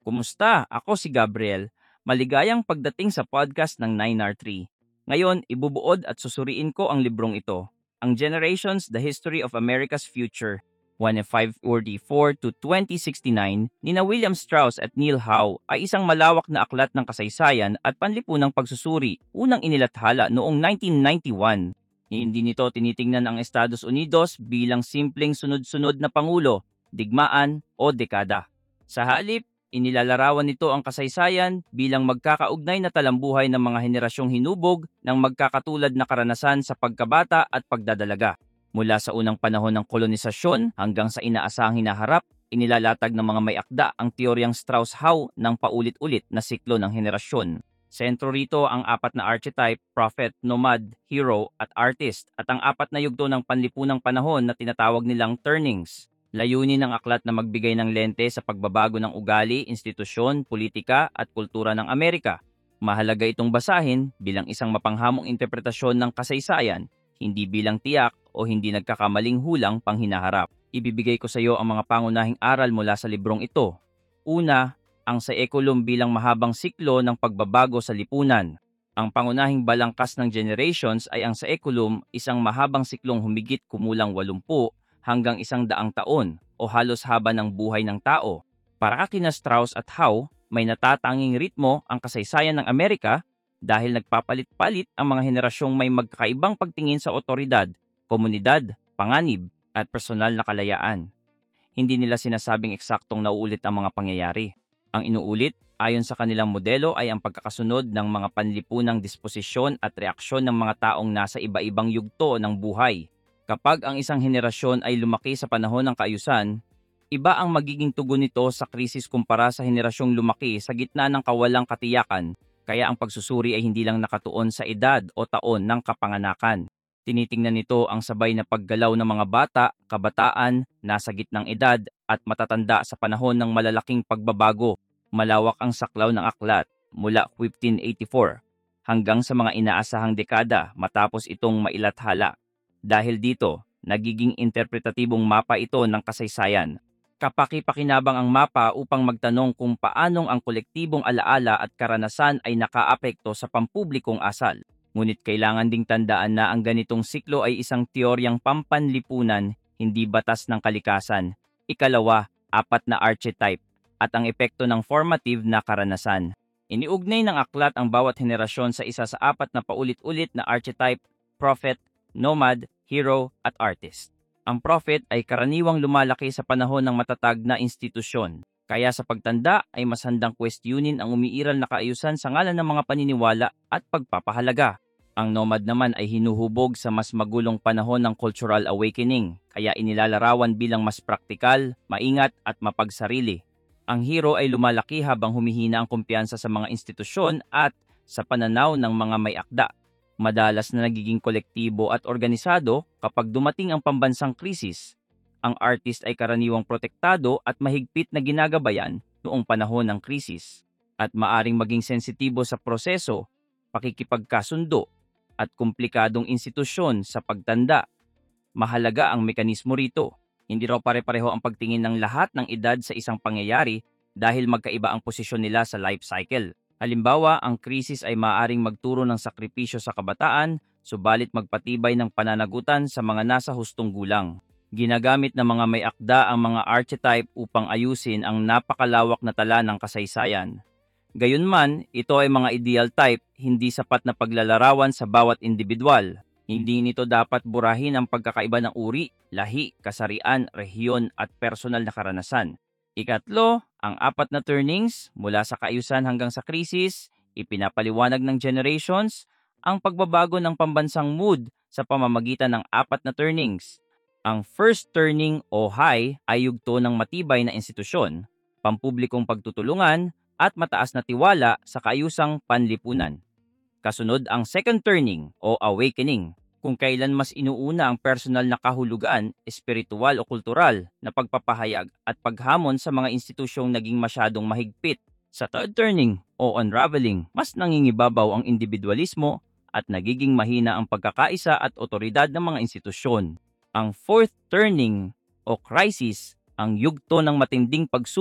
Kumusta? Ako si Gabriel. Maligayang pagdating sa podcast ng 9R3. Ngayon, ibubuod at susuriin ko ang librong ito, ang Generations, The History of America's Future, 1544 to 2069, nina William Strauss at Neil Howe ay isang malawak na aklat ng kasaysayan at panlipunang pagsusuri, unang inilathala noong 1991. Hindi nito tinitingnan ang Estados Unidos bilang simpleng sunod-sunod na pangulo, digmaan o dekada. Sa halip, inilalarawan nito ang kasaysayan bilang magkakaugnay na talambuhay ng mga henerasyong hinubog ng magkakatulad na karanasan sa pagkabata at pagdadalaga. Mula sa unang panahon ng kolonisasyon hanggang sa inaasahang hinaharap, inilalatag ng mga may akda ang teoryang Strauss-Howe ng paulit-ulit na siklo ng henerasyon. Sentro rito ang apat na archetype, prophet, nomad, hero at artist, at ang apat na yugto ng panlipunang panahon na tinatawag nilang turnings. Layunin ng aklat na magbigay ng lente sa pagbabago ng ugali, institusyon, politika at kultura ng Amerika. Mahalaga itong basahin bilang isang mapanghamong interpretasyon ng kasaysayan, hindi bilang tiyak o hindi nagkakamaling hulang panghinaharap. Ibibigay ko sa iyo ang mga pangunahing aral mula sa librong ito. Una, ang saekulum bilang mahabang siklo ng pagbabago sa lipunan. Ang pangunahing balangkas ng generations ay ang saekulum, isang mahabang siklong humigit kumulang 80 hanggang 100 taon o halos haba ng buhay ng tao. Para kina Strauss at Howe, may natatanging ritmo ang kasaysayan ng Amerika dahil nagpapalit-palit ang mga henerasyong may magkakaibang pagtingin sa otoridad, komunidad, panganib at personal na kalayaan. Hindi nila sinasabing eksaktong nauulit ang mga pangyayari. Ang inuulit, ayon sa kanilang modelo, ay ang pagkakasunod ng mga panlipunang disposisyon at reaksyon ng mga taong nasa iba-ibang yugto ng buhay. Kapag ang isang henerasyon ay lumaki sa panahon ng kaayusan, iba ang magiging tugon nito sa krisis kumpara sa henerasyong lumaki sa gitna ng kawalang katiyakan, kaya ang pagsusuri ay hindi lang nakatuon sa edad o taon ng kapanganakan. Tinitingnan nito ang sabay na paggalaw ng mga bata, kabataan, nasa gitnang edad at matatanda sa panahon ng malalaking pagbabago. Malawak ang saklaw ng aklat mula 1584 hanggang sa mga inaasahang dekada matapos itong mailathala. Dahil dito, nagiging interpretatibong mapa ito ng kasaysayan. Kapaki-pakinabang ang mapa upang magtanong kung paanong ang kolektibong alaala at karanasan ay nakaapekto sa pampublikong asal. Ngunit kailangan ding tandaan na ang ganitong siklo ay isang teoryang pampanlipunan, hindi batas ng kalikasan. Ikalawa, apat na archetype at ang epekto ng formative na karanasan. Iniugnay ng aklat ang bawat henerasyon sa isa sa apat na paulit-ulit na archetype, prophet, nomad, hero at artist. Ang prophet ay karaniwang lumalaki sa panahon ng matatag na institusyon. Kaya sa pagtanda ay mas handang questionin ang umiiral na kaayusan sa ngalan ng mga paniniwala at pagpapahalaga. Ang nomad naman ay hinuhubog sa mas magulong panahon ng cultural awakening, kaya inilalarawan bilang mas praktikal, maingat at mapagsarili. Ang hero ay lumalaki habang humihina ang kumpiyansa sa mga institusyon at sa pananaw ng mga may akda. Madalas na nagiging kolektibo at organisado kapag dumating ang pambansang krisis. Ang artist ay karaniwang protektado at mahigpit na ginagabayan noong panahon ng krisis at maaring maging sensitibo sa proseso, pakikipagkasundo at komplikadong institusyon sa pagtanda. Mahalaga ang mekanismo rito. Hindi raw pare-pareho ang pagtingin ng lahat ng edad sa isang pangyayari dahil magkaiba ang posisyon nila sa life cycle. Halimbawa, ang krisis ay maaaring magturo ng sakripisyo sa kabataan, subalit magpatibay ng pananagutan sa mga nasa hustong gulang. Ginagamit ng mga may akda ang mga archetype upang ayusin ang napakalawak na tala ng kasaysayan. Gayunman, ito ay mga ideal type, hindi sapat na paglalarawan sa bawat individual. Hindi nito dapat burahin ang pagkakaiba ng uri, lahi, kasarian, rehiyon at personal na karanasan. Ikatlo, ang apat na turnings mula sa kaayusan hanggang sa krisis, ipinapaliwanag ng generations ang pagbabago ng pambansang mood sa pamamagitan ng apat na turnings. Ang first turning o high ay yugto ng matibay na institusyon, pampublikong pagtutulungan at mataas na tiwala sa kaayusang panlipunan. Kasunod ang second turning o awakening, kung kailan mas inuuna ang personal na kahulugan, espiritual o kultural na pagpapahayag at paghamon sa mga institusyong naging masyadong mahigpit. Sa third turning o unraveling, mas nangingibabaw ang individualismo at nagiging mahina ang pagkakaisa at otoridad ng mga institusyon. Ang fourth turning o crisis, ang yugto ng matinding pagsubok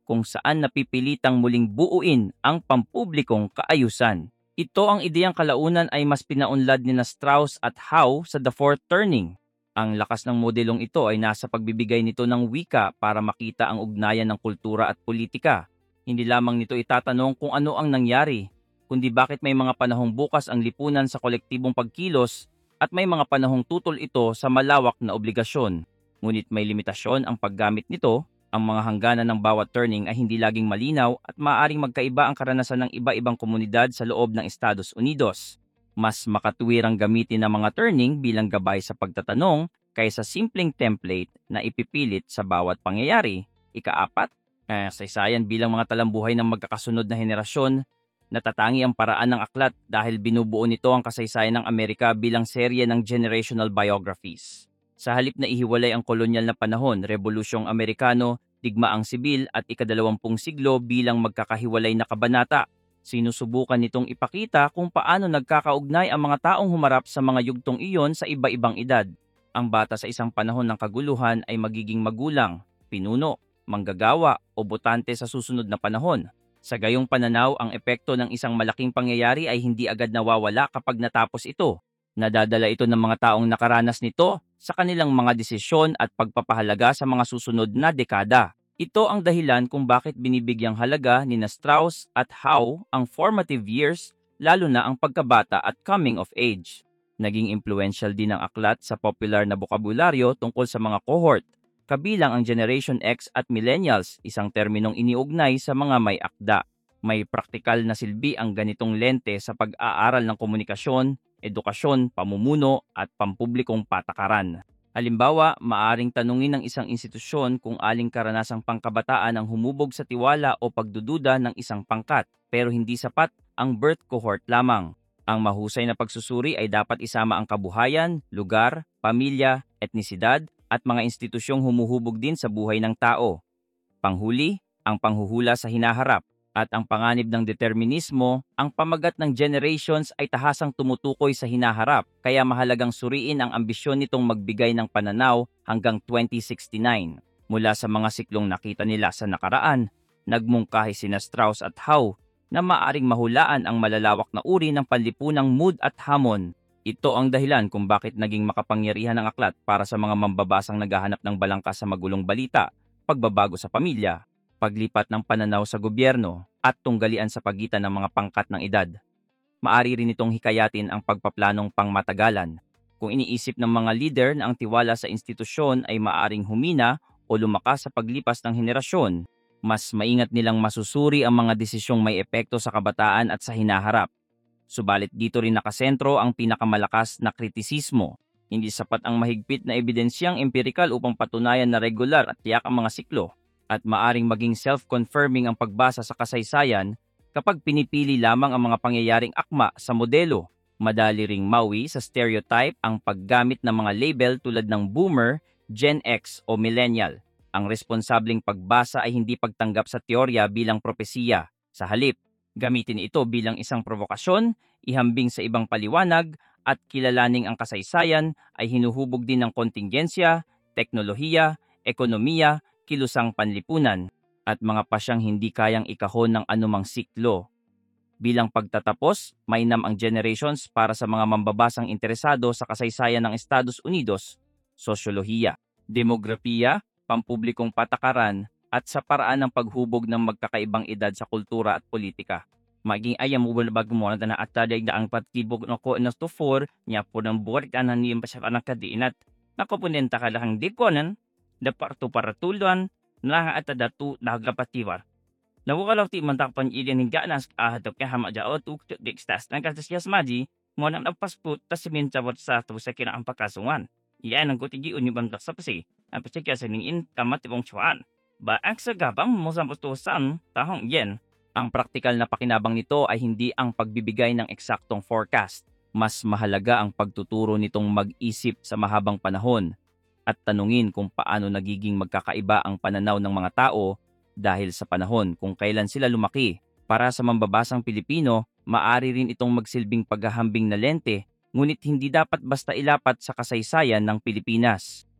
kung saan napipilitang muling buuin ang pampublikong kaayusan. Ito ang ideyang kalaunan ay mas pinaunlad ni na Strauss at Howe sa The Fourth Turning. Ang lakas ng modelong ito ay nasa pagbibigay nito ng wika para makita ang ugnayan ng kultura at politika. Hindi lamang nito itatanong kung ano ang nangyari, kundi bakit may mga panahong bukas ang lipunan sa kolektibong pagkilos at may mga panahong tutol ito sa malawak na obligasyon. Ngunit may limitasyon ang paggamit nito. Ang mga hangganan ng bawat turning ay hindi laging malinaw at maaaring magkaiba ang karanasan ng iba-ibang komunidad sa loob ng Estados Unidos. Mas makatuwirang gamitin ang mga turning bilang gabay sa pagtatanong kaysa simpleng template na ipipilit sa bawat pangyayari. Ika-4, kasaysayan bilang mga talambuhay ng magkakasunod na henerasyon. Natatangi ang paraan ng aklat dahil binubuo nito ang kasaysayan ng Amerika bilang serye ng generational biographies. Sa halip na ihiwalay ang kolonyal na panahon, Rebolusyong Amerikano, digmaang sibil at ika-20 siglo bilang magkakahiwalay na kabanata, sinusubukan nitong ipakita kung paano nagkakaugnay ang mga taong humarap sa mga yugtong iyon sa iba-ibang edad. Ang bata sa isang panahon ng kaguluhan ay magiging magulang, pinuno, manggagawa o botante sa susunod na panahon. Sa gayong pananaw, ang epekto ng isang malaking pangyayari ay hindi agad nawawala kapag natapos ito. Nadadala ito ng mga taong nakaranas nito sa kanilang mga desisyon at pagpapahalaga sa mga susunod na dekada. Ito ang dahilan kung bakit binibigyang halaga ni na Strauss at Howe ang formative years, lalo na ang pagkabata at coming of age. Naging influential din ang aklat sa popular na bokabularyo tungkol sa mga cohort, kabilang ang Generation X at Millennials, isang terminong iniugnay sa mga may akda. May praktikal na silbi ang ganitong lente sa pag-aaral ng komunikasyon, edukasyon, pamumuno at pampublikong patakaran. Halimbawa, maaring tanungin ng isang institusyon kung aling karanasang pangkabataan ang humubog sa tiwala o pagdududa ng isang pangkat, pero hindi sapat ang birth cohort lamang. Ang mahusay na pagsusuri ay dapat isama ang kabuhayan, lugar, pamilya, etnisidad at mga institusyong humuhubog din sa buhay ng tao. Panghuli, ang panghuhula sa hinaharap. At ang panganib ng determinismo, ang pamagat ng generations ay tahasang tumutukoy sa hinaharap, kaya mahalagang suriin ang ambisyon nitong magbigay ng pananaw hanggang 2069. Mula sa mga siklong nakita nila sa nakaraan, nagmungkahi sina Strauss at Howe na maaring mahulaan ang malalawak na uri ng panlipunang mood at hamon. Ito ang dahilan kung bakit naging makapangyarihan ang aklat para sa mga mambabasang naghahanap ng balangkas sa magulong balita, pagbabago sa pamilya, paglipat ng pananaw sa gobyerno, at tunggalian sa pagitan ng mga pangkat ng edad. Maari rin itong hikayatin ang pagpaplanong pangmatagalan. Kung iniisip ng mga leader na ang tiwala sa institusyon ay maaring humina o lumakas sa paglipas ng henerasyon, mas maingat nilang masusuri ang mga desisyong may epekto sa kabataan at sa hinaharap. Subalit dito rin nakasentro ang pinakamalakas na kritisismo. Hindi sapat ang mahigpit na ebidensyang empirikal upang patunayan na regular at tiyak ang mga siklo. At maaring maging self-confirming ang pagbasa sa kasaysayan kapag pinipili lamang ang mga pangyayaring akma sa modelo. Madali ring mawi sa stereotype ang paggamit ng mga label tulad ng boomer, Gen X o millennial. Ang responsableng pagbasa ay hindi pagtanggap sa teorya bilang propesiya. Sa halip, gamitin ito bilang isang provokasyon, ihambing sa ibang paliwanag, at kilalaning ang kasaysayan ay hinuhubog din ng kontingensya, teknolohiya, ekonomiya, kilusang panlipunan, at mga pasyang hindi kayang ikahon ng anumang siklo. Bilang pagtatapos, mainam ang generations para sa mga mambabasang interesado sa kasaysayan ng Estados Unidos, sosyolohiya, demografiya, pampublikong patakaran, at sa paraan ng paghubog ng magkakaibang edad sa kultura at politika. Maging ayam mo bago mo na ataday na ang patibog na ko na to for niya po ng buwan kanan niyang pasya anak kadiinat. Nakupunenta ka lang di ko nan daparto para tuluan na at datu nagapatiwar. Nawukalaw ti mantakpan ilin hingga nas ahatok kaya hama jao tuktok di ekstas ng kasisyas maji mo nang nagpasput tas simintabot sa to sa kinaang pagkasungan. Iyan ang kutigi unyibang sa pasi ang pasikya sa ningin kamatibong chuan. Ba ang sagabang mo sa putusan tahong yen. Ang praktikal na pakinabang nito ay hindi ang pagbibigay ng eksaktong forecast. Mas mahalaga ang pagtuturo nitong mag-isip sa mahabang panahon at tanungin kung paano nagiging magkakaiba ang pananaw ng mga tao dahil sa panahon kung kailan sila lumaki. Para sa mambabasang Pilipino, maari rin itong magsilbing paghahambing na lente, ngunit hindi dapat basta ilapat sa kasaysayan ng Pilipinas.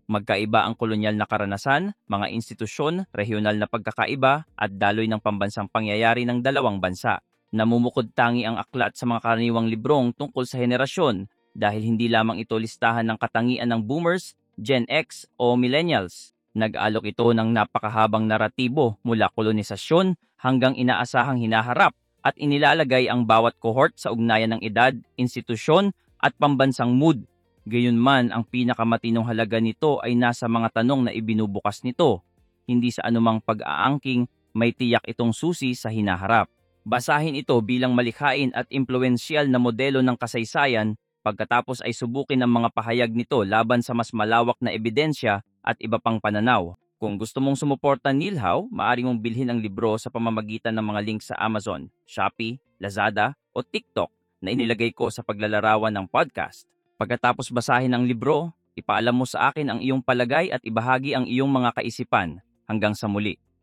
Magkaiba ang kolonyal na karanasan, mga institusyon, regional na pagkakaiba, at daloy ng pambansang pangyayari ng dalawang bansa. Namumukod tangi ang aklat sa mga karaniwang librong tungkol sa henerasyon dahil hindi lamang ito listahan ng katangian ng boomers, Gen X o millennials. Nag-alok ito ng napakahabang naratibo mula kolonisasyon hanggang inaasahang hinaharap at inilalagay ang bawat cohort sa ugnayan ng edad, institusyon at pambansang mood. Gayunman, ang pinakamatinong halaga nito ay nasa mga tanong na ibinubukas nito. Hindi sa anumang pag-aangking may tiyak itong susi sa hinaharap. Basahin ito bilang malikhain at impluwensyal na modelo ng kasaysayan pagkatapos ay subukin ang mga pahayag nito laban sa mas malawak na ebidensya at iba pang pananaw. Kung gusto mong sumuporta nilhaw, maaari mong bilhin ang libro sa pamamagitan ng mga link sa Amazon, Shopee, Lazada o TikTok na inilagay ko sa paglalarawan ng podcast. Pagkatapos basahin ang libro, ipaalam mo sa akin ang iyong palagay at ibahagi ang iyong mga kaisipan. Hanggang sa muli.